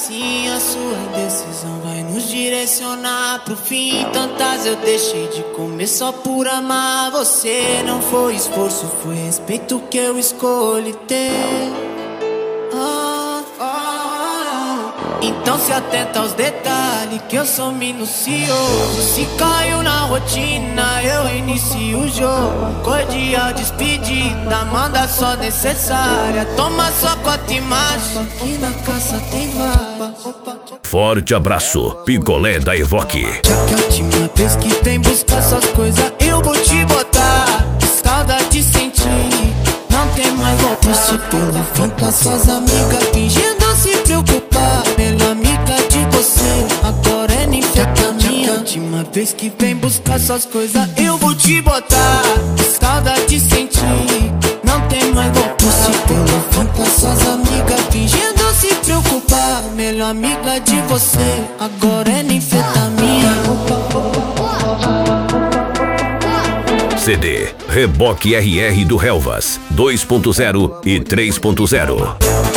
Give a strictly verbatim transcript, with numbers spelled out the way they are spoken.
assim, a sua decisão vai nos direcionar pro fim. Tantas eu deixei de comer só por amar você. Não foi esforço, foi respeito que eu escolhi ter. Ah, ah, ah. Então se atenta aos detalhes, que eu sou minucioso. Se caiu na rotina, eu inicio o jogo. Cordial despedida, manda só necessária. Toma sua cota e marcha, aqui na caça tem vaga. Forte abraço, Picolé da Evoque. Já que a última vez que vem buscar suas coisas, eu vou te botar. Saudade sentir, não tem mais volta. Se pelo fim com suas amigas, fingindo se preocupar. Melhor amiga de você, agora é ninfetamina. Última vez que vem buscar suas coisas, eu vou te botar. Saudade sentir, não tem mais volta. Se pelo fim com suas amigas, fingindo se preocupar. Melhor amiga de você, agora é ninfetamina. C D Reboque R R do Helvas dois ponto zero e três ponto zero.